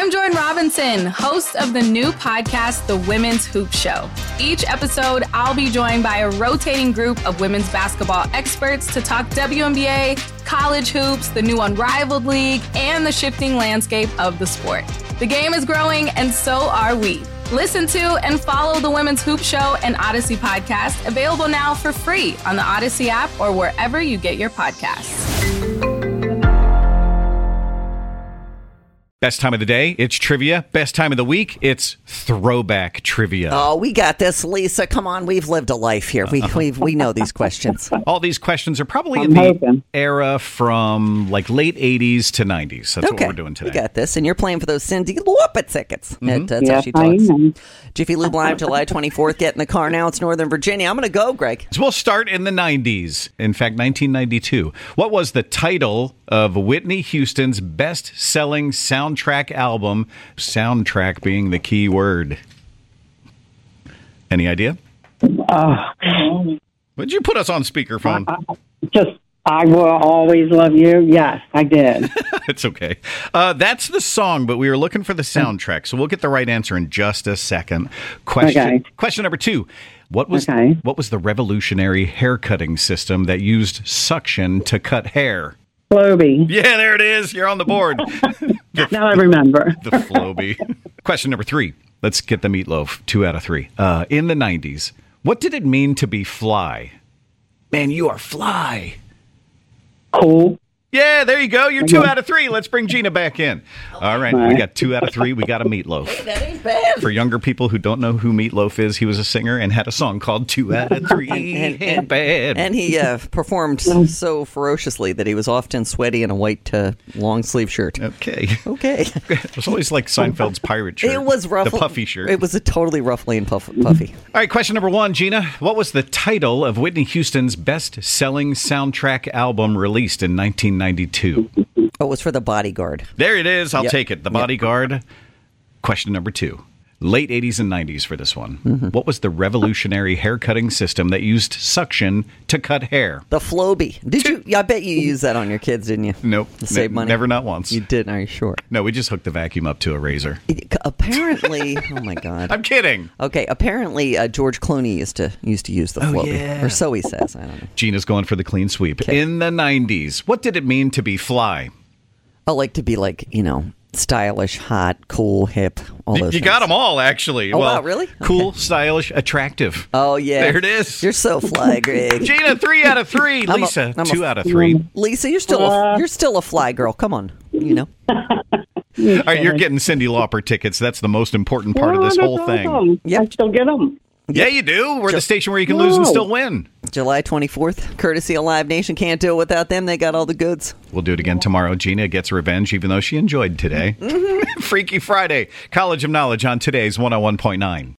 I'm Jordan Robinson, host of the new podcast, The Women's Hoop Show. Each episode, I'll be joined by a rotating group of women's basketball experts to talk WNBA, college hoops, the new Unrivaled League, and the shifting landscape of the sport. The game is growing, and so are we. Listen to and follow The Women's Hoop Show and Odyssey podcast, available now for free on the Odyssey app or wherever you get your podcasts. Best time of the day, it's trivia. Best time of the week, it's throwback trivia. Oh, we got this, Lisa. Come on, we've lived a life here. We know these questions. All these questions are probably in the era from like late 80s to 90s. That's what we're doing today. We got this, and you're playing for those Cindy Lauper tickets. That's how she talks. Jiffy Lube Live, July 24th. Get in the car now. It's Northern Virginia. I'm going to go, Greg. So we'll start in the 90s. In fact, 1992. What was the title of Whitney Houston's best-selling soundtrack album? Soundtrack being the key word. Any idea? Would you put us on speakerphone? I Will Always Love You. Yes, I did. It's okay. That's the song, but we were looking for the soundtrack, so we'll get the right answer in just a second. Question number 2. What was the revolutionary haircutting system that used suction to cut hair? Flowbee. Yeah, there it is. You're on the board. Now I remember. The Flowbee. Question number 3. Let's get the meatloaf. 2 out of 3. In the 90s, what did it mean to be fly? Man, you are fly. Cool. Yeah, there you go. You're 2 out of 3. Let's bring Gina back in. All right. We got 2 out of 3. We got a Meatloaf. Hey, that ain't bad. For younger people who don't know who Meatloaf is, he was a singer and had a song called 2 out of 3 ain't bad. And he performed so ferociously that he was often sweaty in a white long sleeve shirt. Okay. It was always like Seinfeld's pirate shirt. It was rough. The puffy shirt. It was a totally ruffly and puffy. All right, question number 1, Gina. What was the title of Whitney Houston's best-selling soundtrack album released in 1992? Oh, it was for The Bodyguard. There it is. I'll take it. The Bodyguard. Question number 2. Late 80s and 90s for this one. What was the revolutionary haircutting system that used suction to cut hair? The Flowbee. Did you? I bet you used that on your kids, didn't you? Nope. To save money? Never, not once. You didn't? Are you sure? No, we just hooked the vacuum up to a razor. Apparently, oh my God. I'm kidding. Okay, apparently George Clooney used to use the Flowbee. Yeah. Or so he says. I don't know. Gina's going for the clean sweep. Okay. In the 90s, what did it mean to be fly? I like to be stylish, hot, cool, hip, all those You got them all, actually. Oh, wow, really? Cool, stylish, attractive. Oh, yeah. There it is. You're so fly, Greg. Gina, 3 out of 3. Lisa, 2 out of 3. Lisa, you're still a fly girl. Come on, All right, you're getting Cyndi Lauper tickets. That's the most important part of this whole thing. Yep. I still get them. Yeah, you do. We're the station where you can lose and still win. July 24th, courtesy of Live Nation. Can't do it without them. They got all the goods. We'll do it again tomorrow. Gina gets revenge, even though she enjoyed today. Freaky Friday. College of Knowledge on today's 101.9.